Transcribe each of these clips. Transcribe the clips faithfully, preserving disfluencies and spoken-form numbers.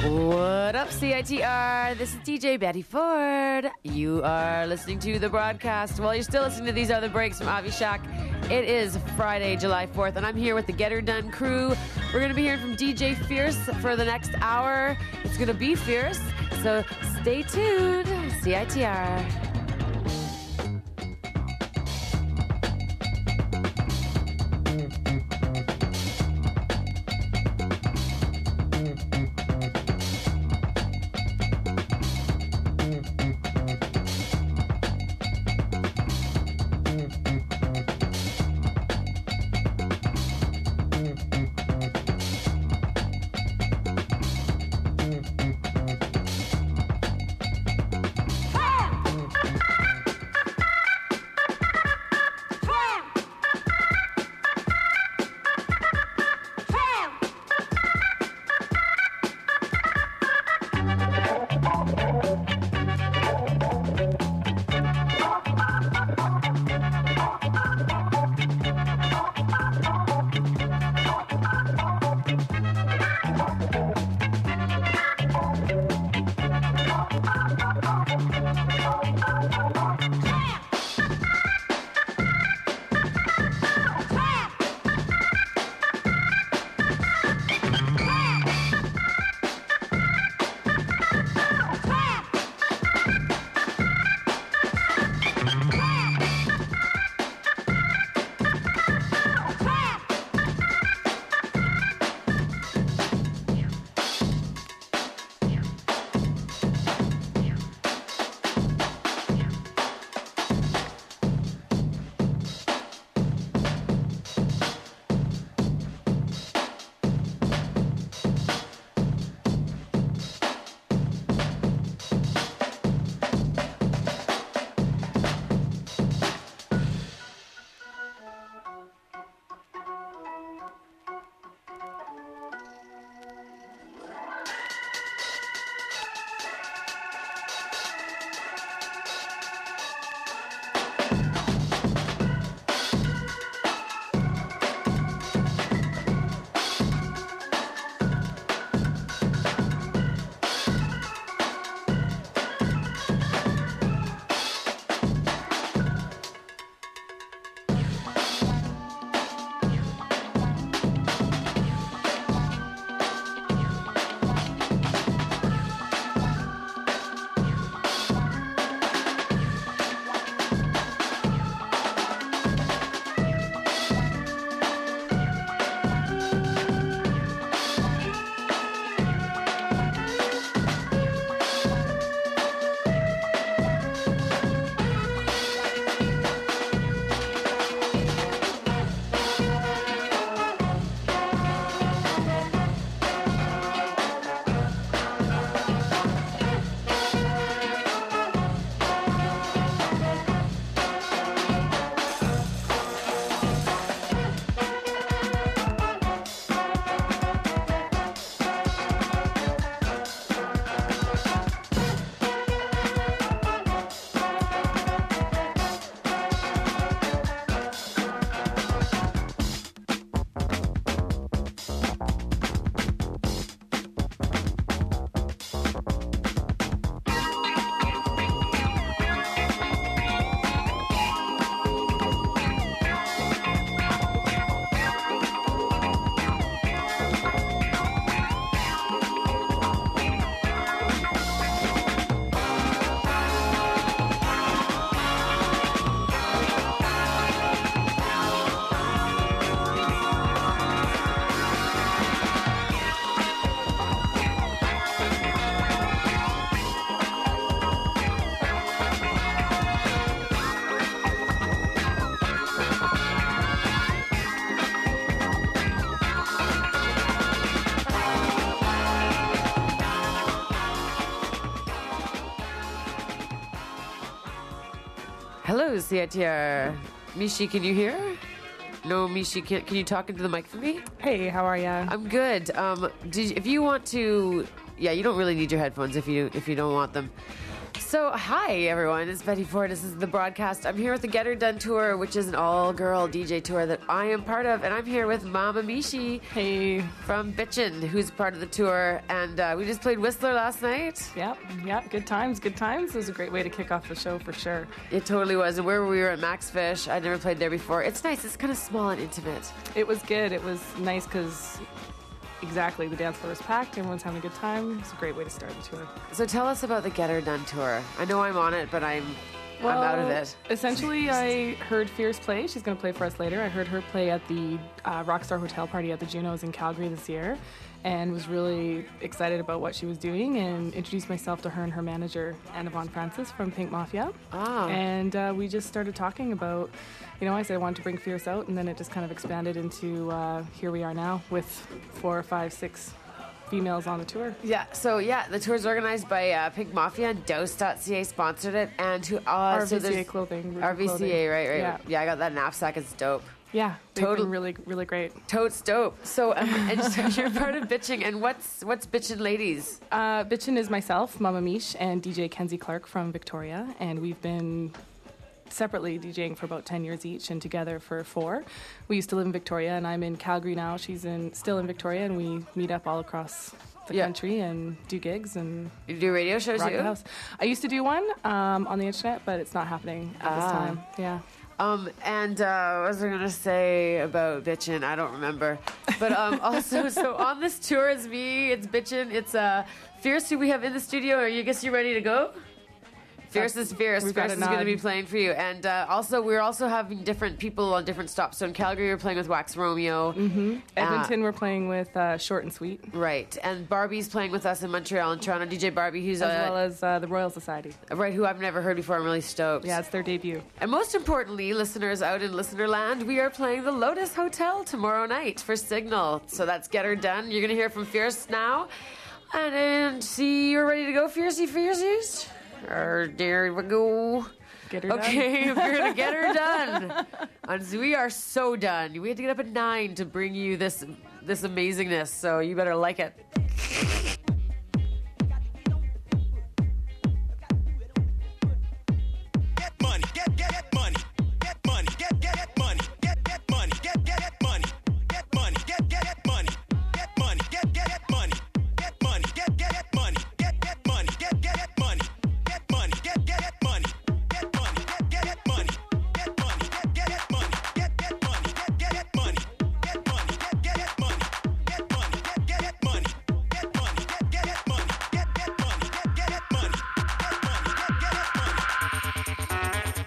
What up, C I T R? This is D J Betty Ford. You are listening to the broadcast. While you're still listening to These Are the Breaks from Avi Shack, it is Friday, July fourth, and I'm here with the Get Her Done crew. We're going to be hearing from D J Fierce for the next hour. It's going to be fierce, so stay tuned. C I T R. Hello, C I T R. Mishi, can you hear? No, Mishi, can, can you talk into the mic for me? Hey, how are ya? I'm good. Um, did, if you want to, yeah, you don't really need your headphones if you if you don't want them. So, hi everyone, it's Betty Ford. This is the broadcast. I'm here with the Get Her Done tour, which is an all-girl D J tour that I am part of, and I'm here with Mama Mishi. Hey. From Bitchin', who's part of the tour, and uh, we just played Whistler last night. Yep, yep, good times, good times. It was a great way to kick off the show for sure. It totally was, and where we were at Max Fish, I'd never played there before. It's nice, it's kind of small and intimate. It was good, it was nice because... Exactly, the dance floor was packed, everyone's having a good time. It's a great way to start the tour. So tell us about the Get Her Done tour. I know I'm on it, but I'm well, I'm out of it. Essentially, I heard Fierce play. She's going to play for us later. I heard her play at the uh, Rockstar Hotel Party at the Junos in Calgary this year, and was really excited about what she was doing, and introduced myself to her and her manager, Anna Von Francis from Pink Mafia. Ah. And uh, we just started talking about, you know, I said I wanted to bring Fierce out, and then it just kind of expanded into uh, here we are now with four or five, six females on the tour. Yeah, so yeah, the tour's organized by uh, Pink Mafia, and Dose dot C A sponsored it, and who uh, R V C A so clothing. R V C A, clothing. right, right. Yeah. yeah, I got that knapsack, it's dope. Yeah, they've Total- been really, really great. Totes dope. So, um, and so you're part of Bitching, and what's what's Bitchin' Ladies? Uh, Bitchin' is myself, Mama Mish, and D J Kenzie Clark from Victoria, and we've been separately DJing for about ten years each and together for four. We used to live in Victoria, and I'm in Calgary now. She's in still in Victoria, and we meet up all across the Yeah. country and do gigs and You do radio shows rock too? the house. I used to do one um, on the internet, but it's not happening at this Ah. time. Yeah. Um, and uh, what was I going to say about Bitchin'? I don't remember. But um, also, so on this tour is me, it's Bitchin', it's uh, Fierce, who we have in the studio. Are you, I guess you're ready to go? Fierce is Fierce. We've got Fierce a is going to nod. be playing for you. And uh, also, we're also having different people on different stops. So in Calgary, we're playing with Wax Romeo. Mm-hmm. Edmonton, we're playing with uh, Short and Sweet, Right. And Barbie's playing with us in Montreal and Toronto. D J Barbie, who's as uh, well as uh, the Royal Society. right, who I've never heard before. I'm really stoked. Yeah, it's their debut. And most importantly, listeners out in listener land, we are playing the Lotus Hotel tomorrow night for Signal. So that's Get Her Done. You're going to hear from Fierce now. And, and see, you're ready to go, Fiercey Fierces? Or there we go. Get her done. Okay, we're going to get her done. And so we are so done. We had to get up at nine to bring you this this amazingness, so you better like it. Get money, get get get money, get money, get get get money, get get money, get get get money, get money, get get get money, get money, get get get money, get money, get get get money, get get money, get get get money, get money, get get get money, get money, get get get money, get money, get get get money, get get money, get get get money, get money, get get get money, get money, get get get money, get money, get get get money, get get money, get get get money, get money, get get get money.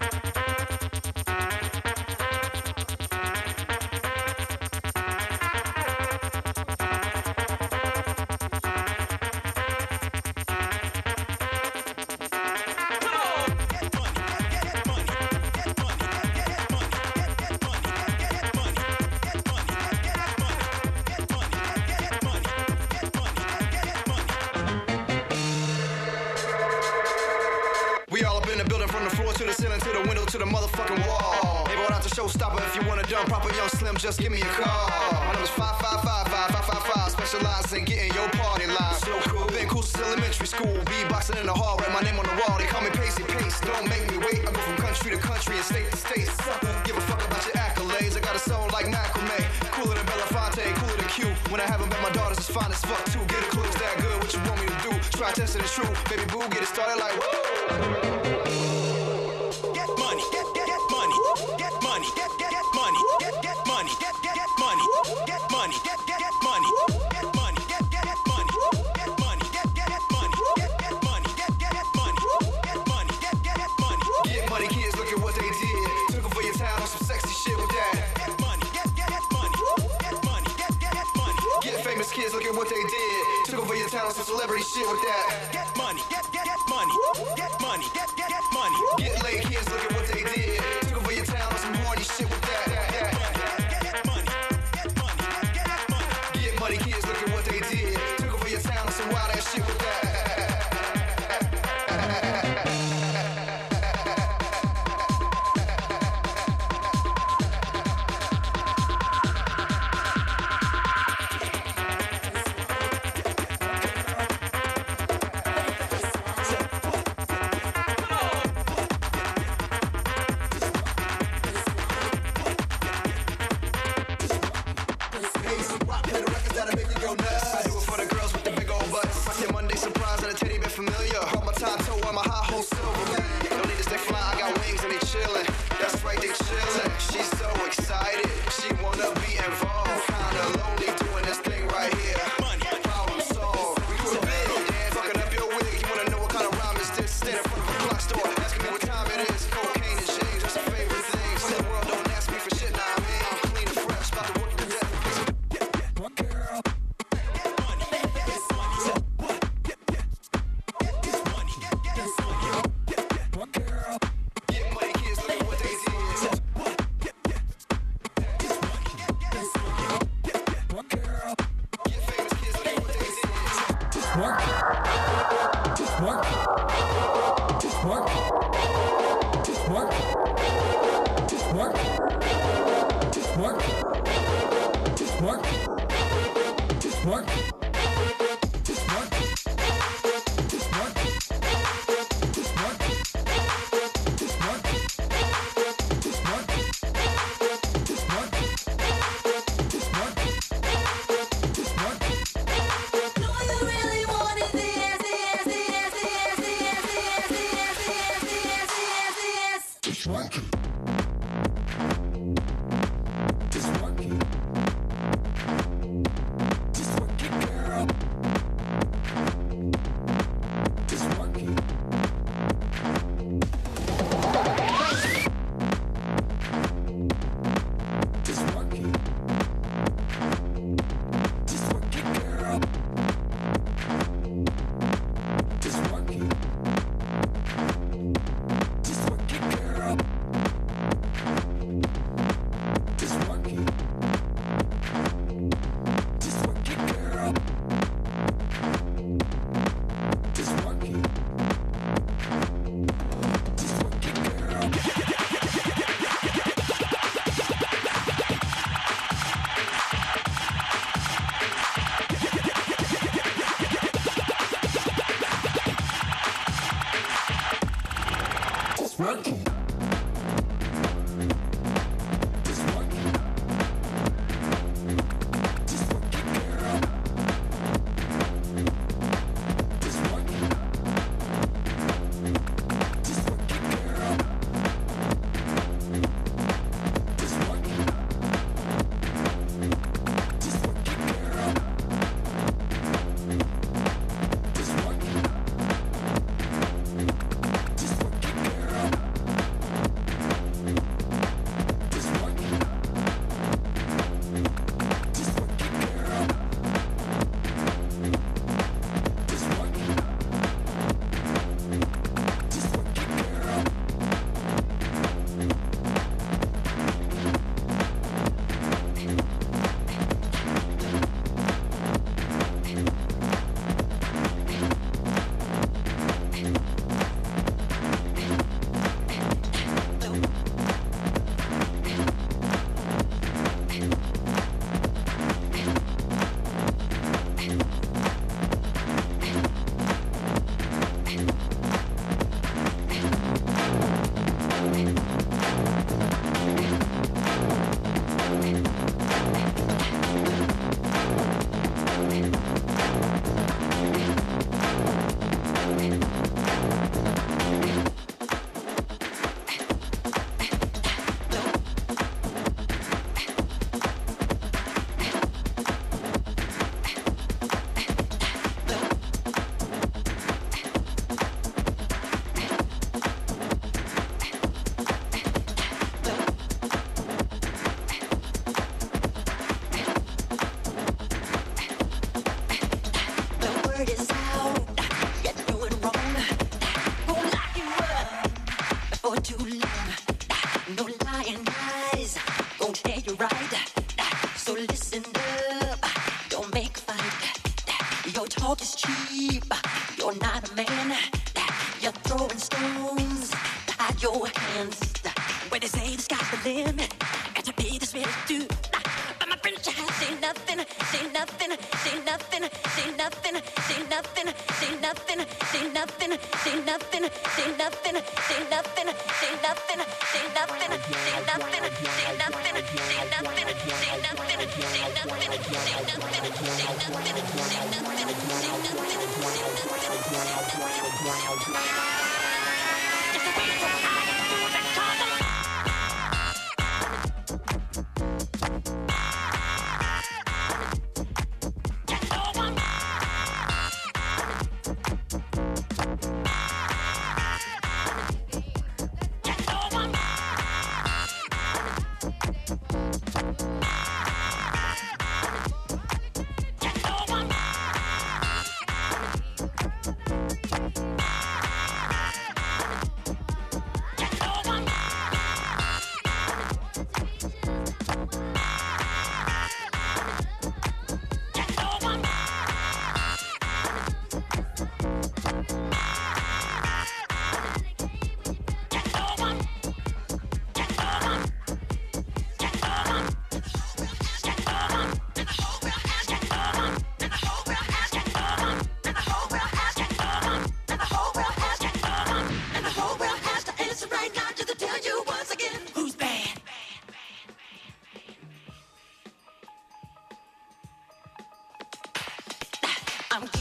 We all up in the building from the floor to the ceiling to the window to the motherfucking wall. They brought out the showstopper. If you want a dumb proper young slim, just give me a call. My number's five five five five five five five. Specialized in getting your party live. So cool, been cool since elementary school. Beatboxing in the hall, write my name on the wall. They call me Pacey Pace. Don't make me wait. I go from country to country and state to state. Don't give a fuck about your accolades. I got a soul like Malcolm May. Cooler than Belafonte, cooler than Q. When I haven't met my daughters, it's fine as fuck too. Get a clue, it's that good. What you want me to do? Try testing the truth. Baby boo, get it started like woo. Get money, get get get money, get money, get get get money, get get money, get get get money, get money, get get get money, get money, get get get money, get money, get get get money, get get money, get get get money, get money, get get get money. Get money, kids, look at what they did. Took them for your town on some sexy shit with that. Get money, get get get money, get money, get get get money. Get famous kids, look at what they did. Took them for your town on some celebrity shit with that. Get money, get get get money, get money, get get get money. Get laid kids, look at what they did. Took them for your town on some horny shit with that. Get money, get money, get money. Get money kids, look at what they did. Took them for your town on some wild ass shit with that.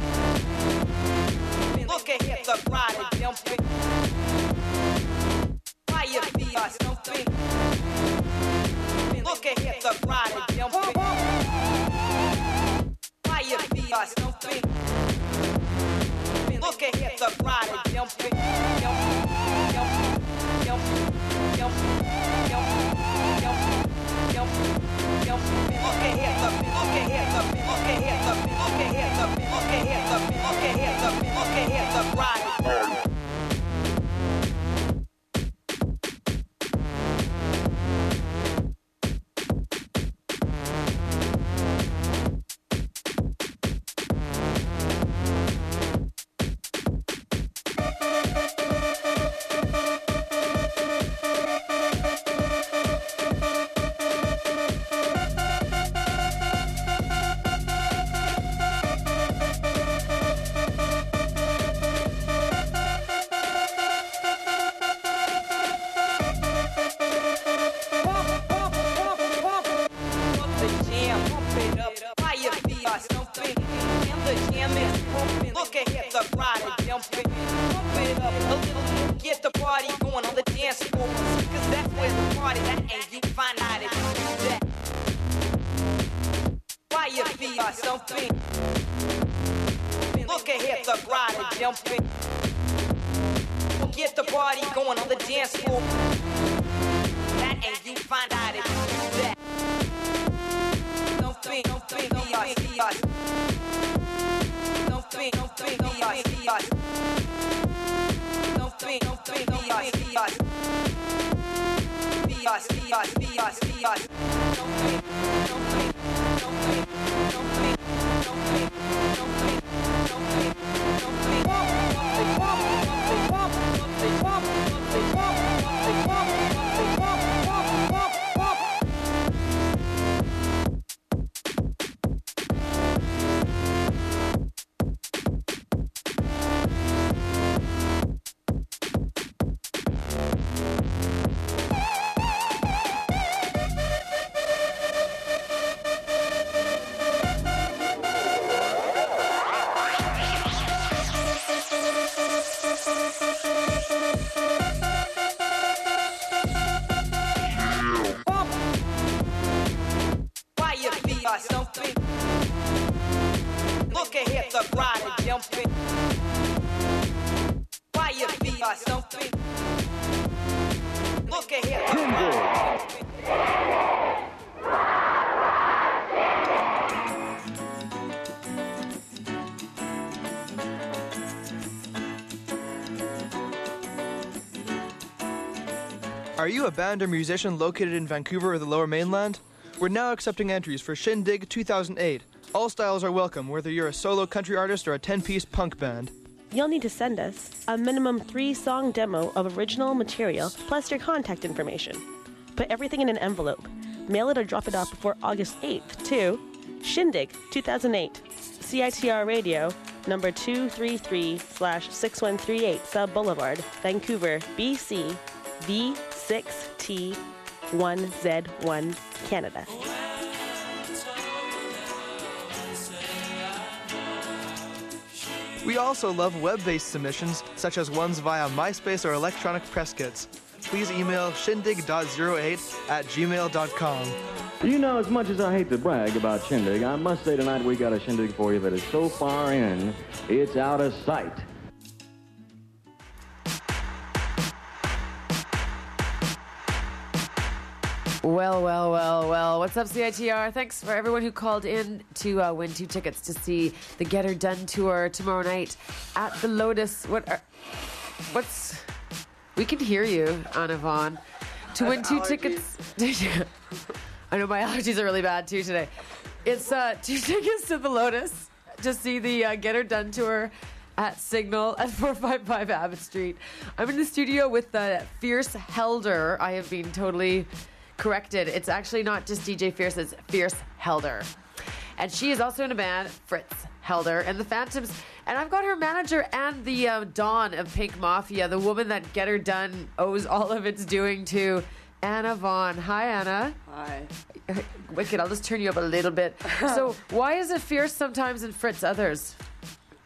Look at here, the bride and jumping. Why you be a stumping? Look at here, the bride and jumping. Why you be a stumping? Look at here, the bride and jumping. Jumping, jumping, jumping, jumping, jumping, jumping, jumping, jumping. Look at here, the look at here, the look at here, the look at here, the look at here, the look at here, the look at here, the bride. Are you a band or musician located in Vancouver or the Lower Mainland? We're now accepting entries for Shindig two thousand eight. All styles are welcome, whether you're a solo country artist or a ten-piece punk band. You'll need to send us a minimum three-song demo of original material plus your contact information. Put everything in an envelope. Mail it or drop it off before August eighth to Shindig two thousand eight, C I T R Radio, number two thirty-three slash sixty-one thirty-eight Sub Boulevard, Vancouver, B C, V six T one Z one, Canada. We also love web-based submissions, such as ones via MySpace or electronic press kits. Please email shindig dot zero eight at gmail dot com. You know, as much as I hate to brag about Shindig, I must say tonight we got a Shindig for you that is so far in, it's out of sight. Well, well, well, well. What's up, C I T R? Thanks for everyone who called in to uh, win two tickets to see the Get Her Done tour tomorrow night at the Lotus. What are, what's... We can hear you, Anna Vaughn. To win two tickets... I know my allergies are really bad, too, today. It's uh, two tickets to the Lotus to see the uh, Get Her Done tour at Signal at four fifty-five Abbott Street. I'm in the studio with uh, Fierce Helder. I have been totally... corrected. It's actually not just D J Fierce, it's Fierce Helder. And she is also in a band, Fritz Helder and the Phantoms. And I've got her manager and the uh, Dawn of Pink Mafia, the woman that Get Her Done owes all of its doing to, Anna Vaughn. Hi, Anna. Hi. Wicked, I'll just turn you up a little bit. So why is it Fierce sometimes and Fritz others?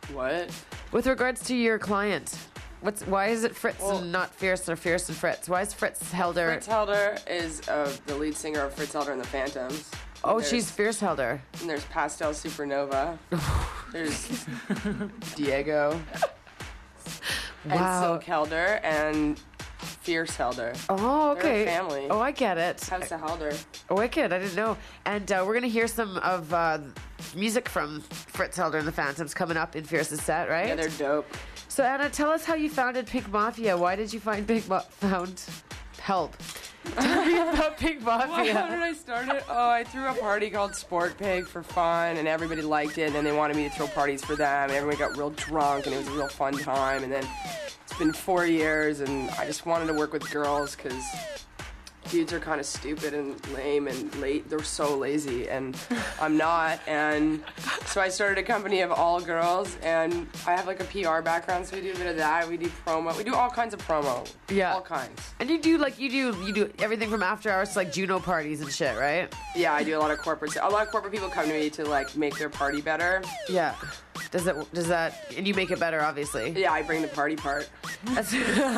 What? With regards to your client, what's why is it Fritz Well- and not Fierce or Fierce and Fritz? Why is Fritz Helder? Fritz Helder is uh, the lead singer of Fritz Helder and the Phantoms. oh, There's- she's Fierce Helder. And there's Pastel Supernova. There's Diego. Wow. And Silk Helder and Fierce Helder. Oh, They're okay. a family. Oh, I get it. House of Helder. Oh, wicked. I didn't know. And uh, we're going to hear some of uh, music from Fritz Helder and the Phantoms coming up in Fierce's set, right? Yeah, they're dope. So, Anna, tell us how you founded Pink Mafia. Why did you find Pink Ma- found help? Tell me about Pink Mafia. How did I start it? Oh, I threw a party called Sport Pig for fun, and everybody liked it, and they wanted me to throw parties for them, and everybody got real drunk, and it was a real fun time, and then it's been four years, and I just wanted to work with girls, because dudes are kind of stupid and lame and late. They're so lazy, and I'm not, and so I started a company of all girls, and I have like a P R background, so we do a bit of that. We do promo. We do all kinds of promo. Yeah. All kinds. And you do like you do you do everything from after hours to like Juno parties and shit, right? Yeah, I do a lot of corporate. A lot of corporate people come to me to like make their party better. Yeah. Does it does that and you make it better, obviously? Yeah, I bring the party part. That's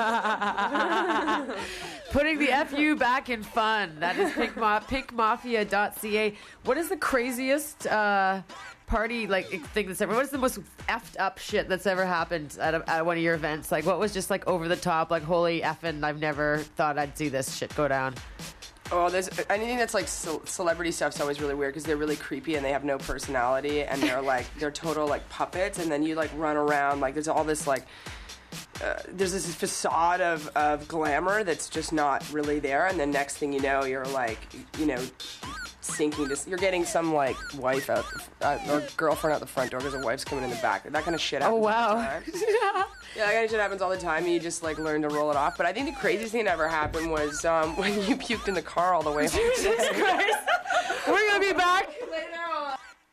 putting the F U back in fun. That is pink ma- pink mafia dot c a. What is the craziest uh, party like thing that's ever? What is the most effed up shit that's ever happened at, a, at one of your events? Like, what was just like over the top? Like, holy effing! I've never thought I'd see this shit go down. Oh, there's anything that's like ce- celebrity stuff's always really weird because they're really creepy and they have no personality and they're like they're total like puppets and then you like run around like there's all this like uh, there's this facade of, of glamour that's just not really there and then next thing you know you're like you know sinking to you're getting some like wife out uh, or girlfriend out the front door because the wife's coming in the back. That kind of shit happens. Oh wow. All the time. Yeah, that kind of shit happens all the time, and you just like learn to roll it off. But I think the craziest thing that ever happened was um, when you puked in the car all the way home. Jesus Christ. We're gonna be back later on.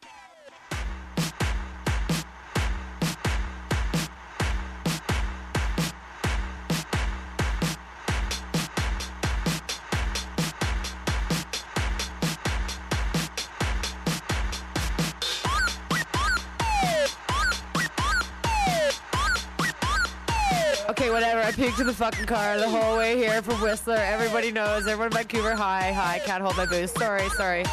Okay, whatever. I puked in the fucking car the whole way here from Whistler. Everybody knows. Everyone in Vancouver, hi. Hi, can't hold my booze. Sorry, sorry.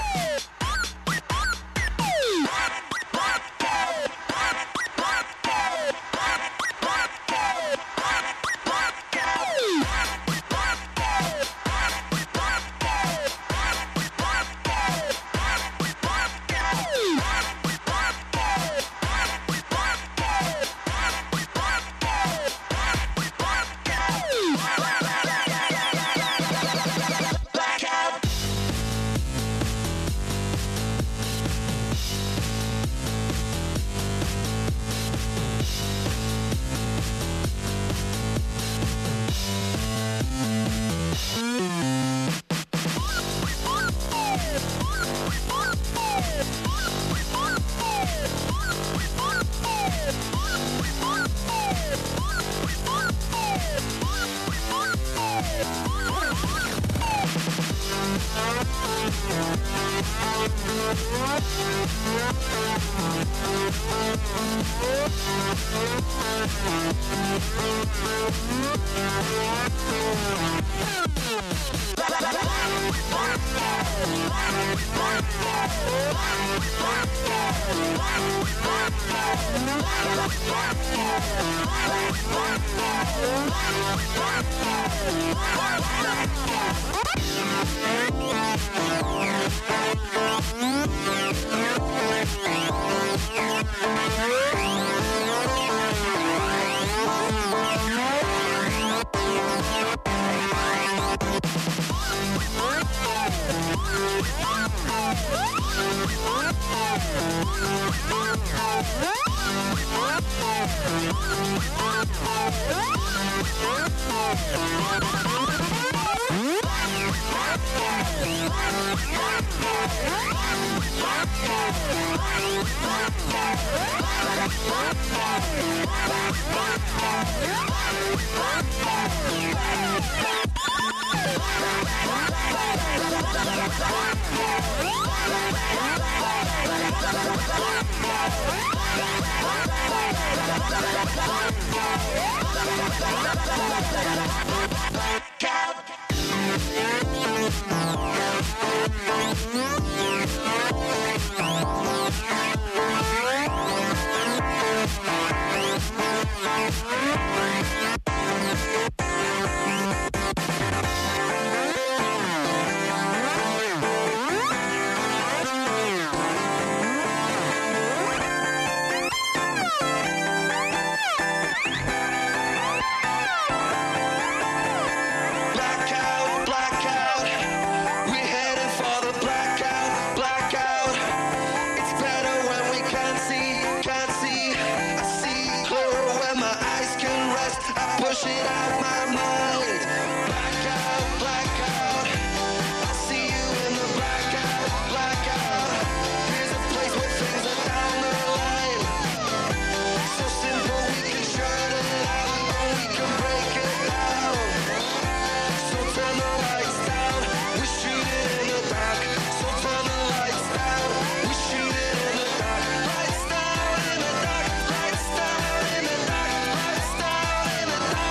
Blackout, blackout. We're headed for the blackout, blackout. It's better when we can't see, can't see. I see clearer when my eyes can rest. I push it out my mind. Blackout, blackout. I see you in the blackout, blackout. Here's a place where things are down the line. So simple we can shut it out, or we can break it down. So turn the lights down, we shoot it in the dark. So turn the lights down, we shoot it in the dark. Lights down in the dark, lights down in the dark, lights down in the dark.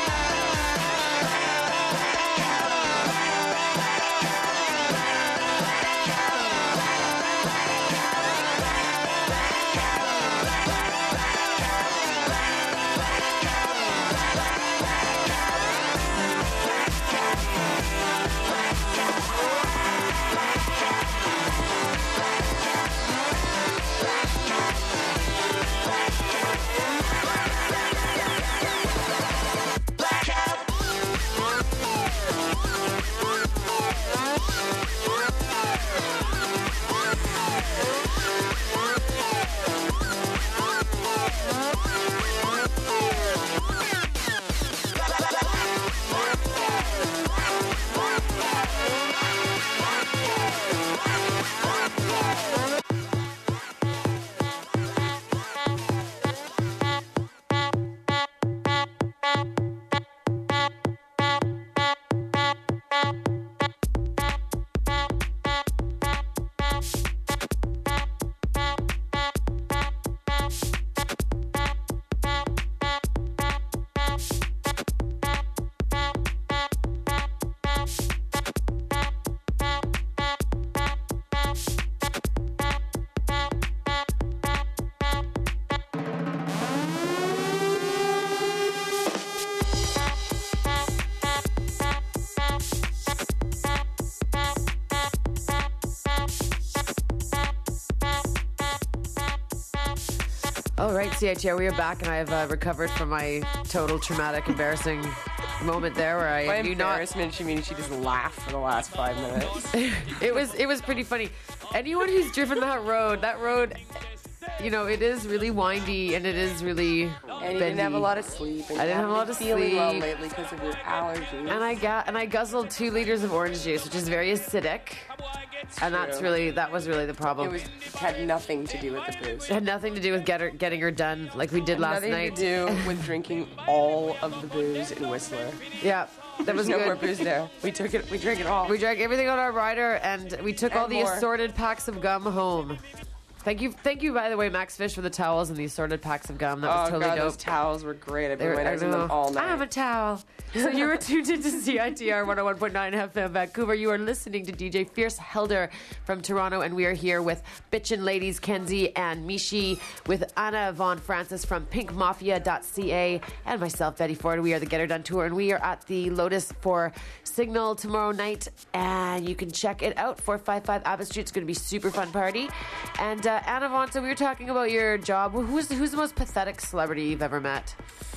All right, C H R, we are back, and I have uh, recovered from my total traumatic, embarrassing moment there where I By knew not. embarrassment, she means she just laughed for the last five minutes. It was it was pretty funny. Anyone who's driven that road, that road, you know, it is really windy and it is really And you bendy. didn't have a lot of sleep. And I didn't have a lot of feeling sleep. well lately because of your allergies. And I got and I guzzled two liters of orange juice, which is very acidic. And that's true. really that was really the problem. It was had nothing to do with the booze. It had nothing to do with get her, getting her done like we did last nothing night. to do with drinking all of the booze in Whistler. Yeah, that was There's no good. more booze there. We took it. We drank it all. We drank everything on our rider, and we took And all the more. assorted packs of gum home. Thank you, thank you, by the way, Max Fish, for the towels and the assorted packs of gum. That was oh totally god, dope. those towels were great. I've They been were- I wearing them know. all night. I have a towel. So you were tuned into C I T R one oh one point nine F M Vancouver. You are listening to D J Fierce Helder from Toronto, and we are here with Bitchin' Ladies Kenzie and Mishi, with Anna Von Francis from pink mafia dot c a, and myself, Betty Ford. We are the Get Her Done Tour, and we are at the Lotus for Signal tomorrow night, and you can check it out, four fifty-five Abbott Street. It's going to be a super fun party. And uh, Anna Von, so we were talking about your job. Who's, who's the most pathetic celebrity you've ever met?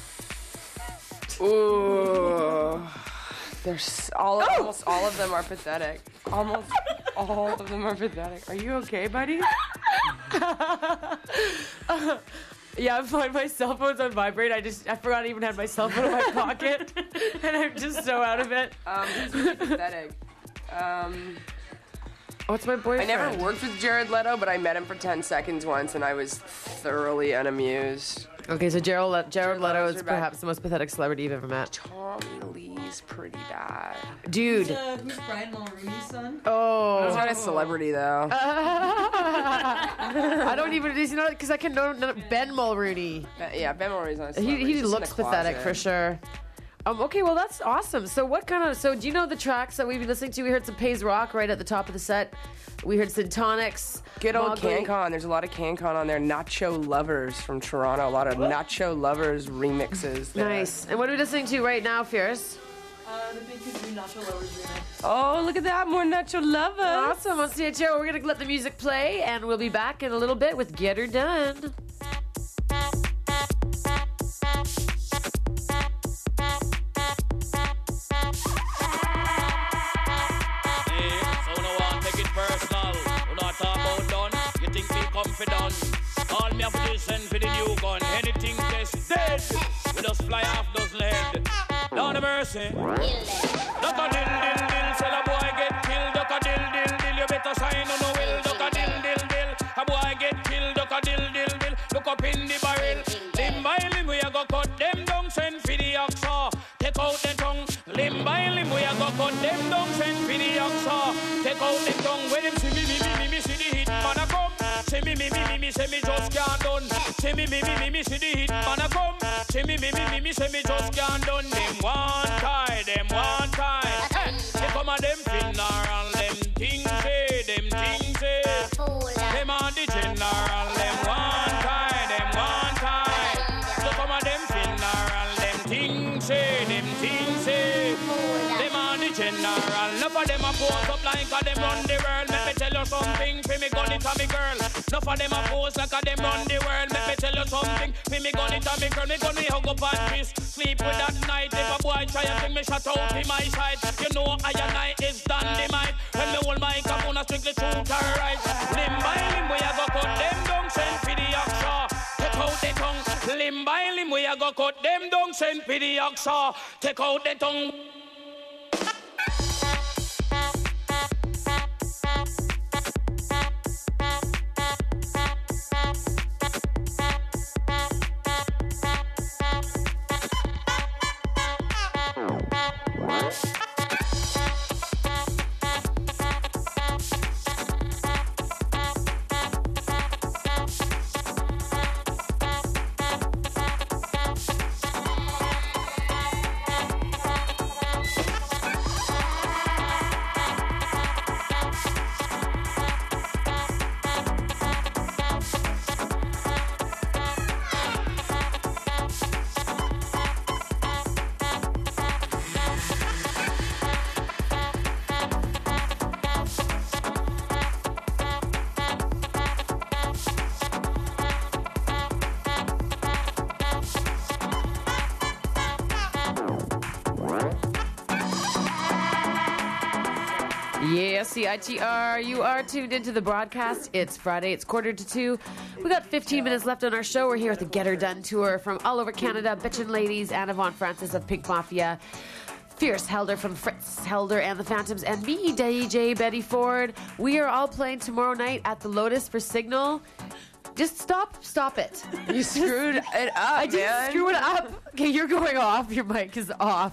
Ooh. There's all almost all of them are pathetic. Almost all of them are pathetic. Are you okay, buddy? Yeah, I'm fine. My cell phone's on vibrate. I just I forgot I even had my cell phone in my pocket, and I'm just so out of it. Um, he's really pathetic. Um, What's my I boyfriend? never worked with Jared Leto, but I met him for ten seconds once, and I was thoroughly unamused. Okay, so Jared, Le- Jared Leto Leto's is your back. perhaps the most pathetic celebrity you've ever met. Tommy Lee He's pretty bad. Dude. Who's, uh, who's Brian Mulrooney's son? Oh. He's not a celebrity, though. I don't even, you know, because I can know know Ben Mulrooney. Uh, yeah, Ben Mulrooney's not a He, celebrity. he He's just in looks the pathetic closet. for sure. Um, okay, well, that's awesome. So what kind of, so do you know the tracks that we've been listening to? We heard some Pays Rock right at the top of the set. We heard Syntonics. Good old Mowgli. CanCon. There's a lot of CanCon on there. Nacho Lovers from Toronto. A lot of Nacho Lovers remixes there. Nice. And what are we listening to right now, Fierce? Uh, the Big Kazoo Nacho Lovers remix. Oh, look at that. More Nacho Lovers. Awesome. On C H R, we're going to let the music play, and we'll be back in a little bit with Get Her Done. Confident. All me have to send for the new gun. Anything test dead. We just fly off those lead. Down the mercy. Duck a dill dill dill. Tell a boy get killed. Duck a dill dill dill. You better sign on the will. Duck a dill dill dill. A boy get killed. Duck a dill dill dill. Look up in the barrel. Limb by limb we a go cut them down. Send for the oxa. Take out the tongue. Limb by limb we a go cut them down. Send for the oxa. Take out the tongue. When them see me me me me me see the hit man a come. See me, me, me, me, me, say me just can't done. See me, me, me, me, me, see the hit man a come. See me, me, me, me, me, say me just can't done. Them one time, them one time. Hey, they come a them funeral, them things say, them things say. Them on the general, them one time, them one time. They come a them funeral, them things say, them things say. Them on the general, enough of them a pose up like a them run the world. Let me tell you something, for me gun it a me girl. Enough of them a pose like a them run the world. Let me tell you something, for me gun it a me girl. Me gun me hug up and kiss, sleep with that night. If a boy try to bring me shut out in my side, you know I and I is dynamite. When me hold my capone a strictly truth or right. Limb by limb we a go cut them down, send for the oxa. Take out the tongue. Limb by limb we a go cut them down, send for the oxa. Take out the tongue. Yeah, C I T R, you are tuned into the broadcast. It's Friday, it's quarter to two. We got fifteen minutes left on our show. We're here with the Get Her Done tour from all over Canada. Bitchin' Ladies, Anna Von Francis of Pink Mafia, Fierce Helder from Fritz Helder and the Phantoms, and me, D J Betty Ford. We are all playing tomorrow night at the Lotus for Signal. Just stop, stop it. You screwed it up, I didn't man. screw it up. Okay, you're going off. Your mic is off.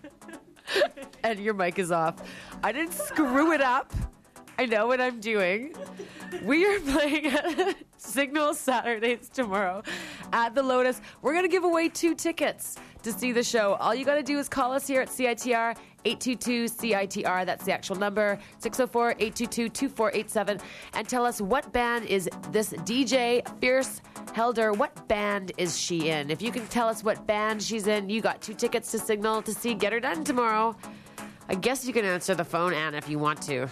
And your mic is off. I didn't screw it up. I know what I'm doing. We are playing at Signal Saturdays tomorrow at the Lotus. We're going to give away two tickets to see the show. All you got to do is call us here at C I T R, eight two two C I T R. That's the actual number, six oh four, eight two two, two four eight seven. And tell us what band is this D J, Fierce Helder, what band is she in? If you can tell us what band she's in, you got two tickets to Signal to see Get Her Done tomorrow. I guess you can answer the phone, Anna, if you want to.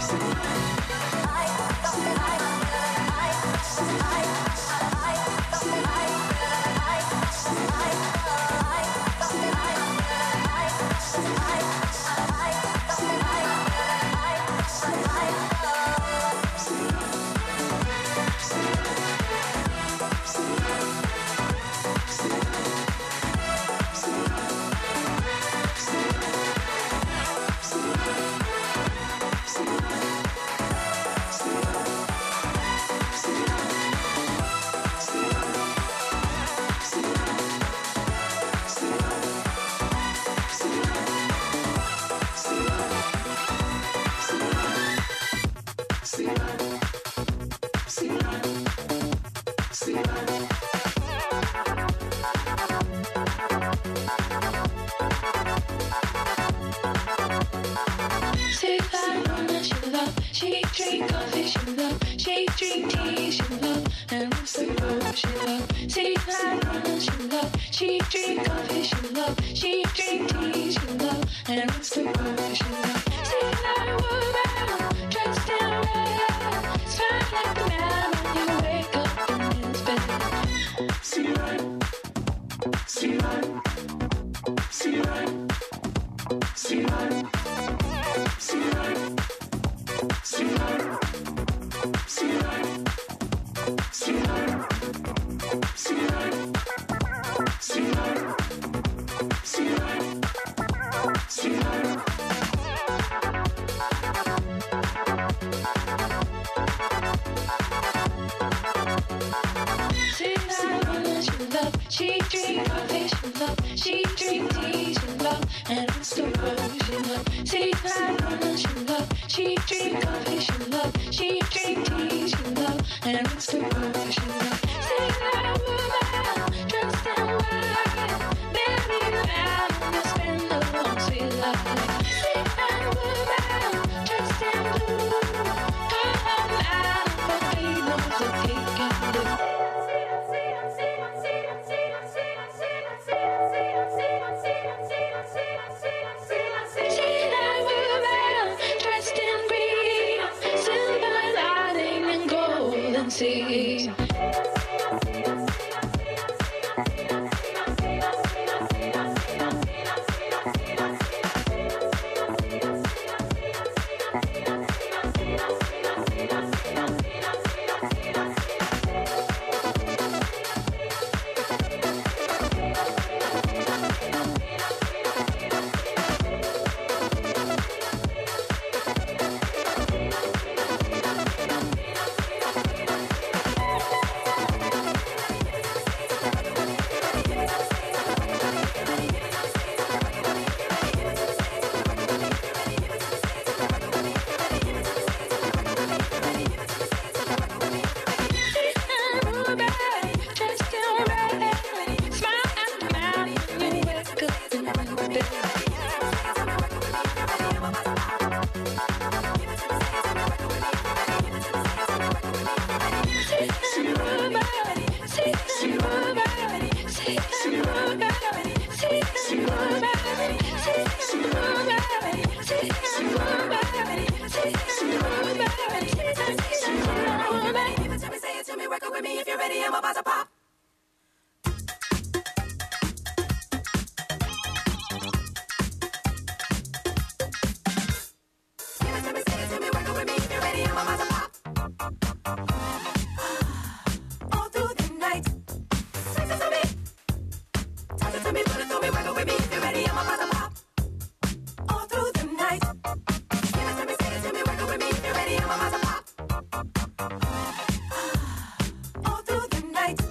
All through the night.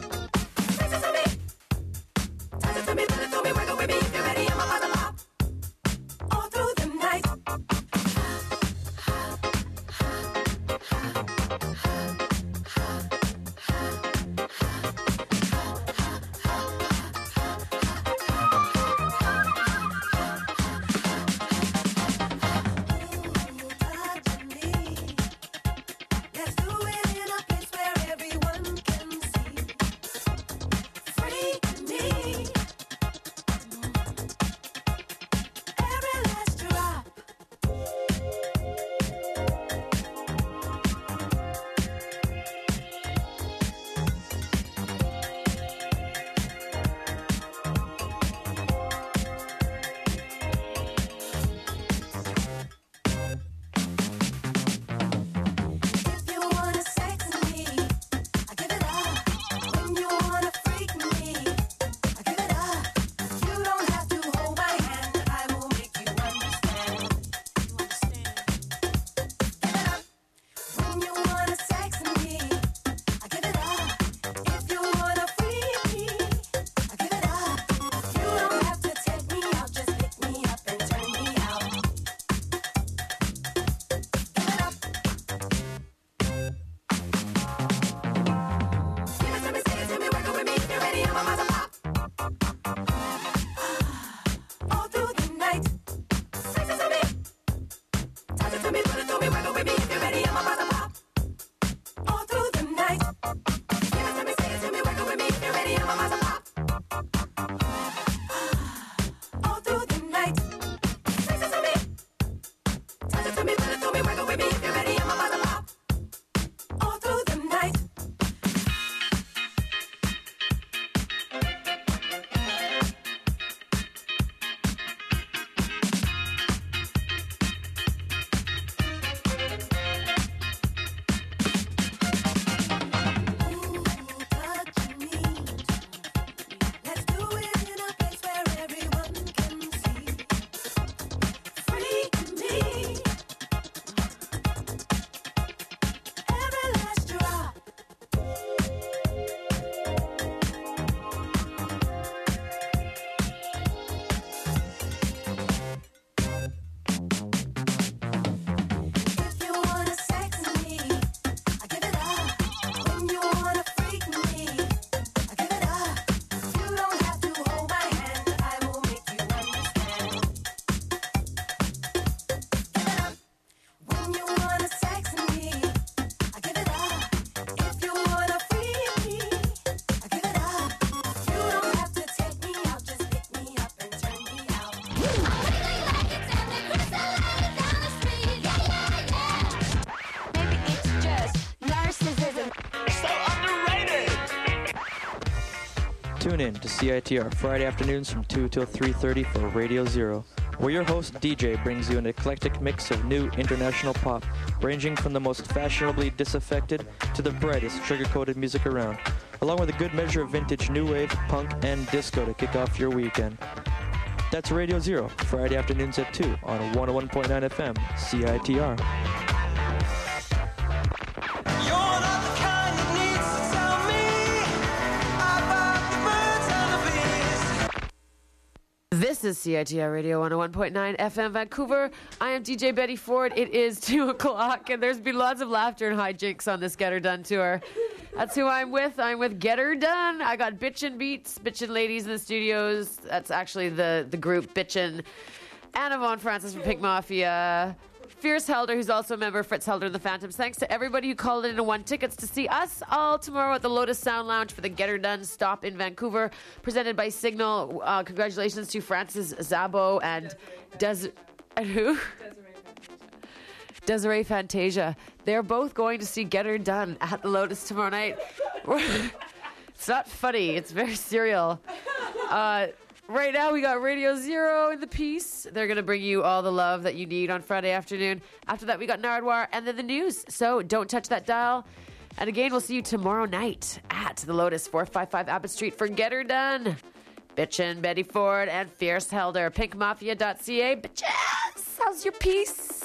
Tune in to C I T R Friday afternoons from two till three thirty for Radio Zero, where your host D J brings you an eclectic mix of new international pop, ranging from the most fashionably disaffected to the brightest sugar-coated music around, along with a good measure of vintage new wave, punk, and disco to kick off your weekend. That's Radio Zero, Friday afternoons at two on one oh one point nine F M, C I T R. This is C I T R Radio one oh one point nine F M Vancouver. I am D J Betty Ford. It is two o'clock, and there's been lots of laughter and hijinks on this Get Her Done tour. That's who I'm with. I'm with Get Her Done. I got Bitchin' Beats, Bitchin' Ladies in the studios. That's actually the, the group Bitchin'. Anna Von Francis from Pink Mafia. Fierce Helder, who's also a member of Fritz Helder and the Phantoms. Thanks to everybody who called in and won tickets to see us all tomorrow at the Lotus Sound Lounge for the Get Her Done stop in Vancouver, presented by Signal. Uh, congratulations to Francis Zabo and Des... And who? Desiree Fantasia. They're both going to see Get Her Done at the Lotus tomorrow night. It's not funny. It's very serial. Uh... Right now, we got Radio Zero in the piece. They're going to bring you all the love that you need on Friday afternoon. After that, we got Nardwar and then the news. So don't touch that dial. And again, we'll see you tomorrow night at the Lotus, four fifty-five Abbott Street for Get Her Done. Bitchin', Betty Ford, and Fierce Helder. pink mafia dot c a. Bitches! How's your piece?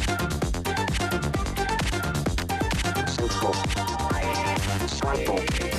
Swipe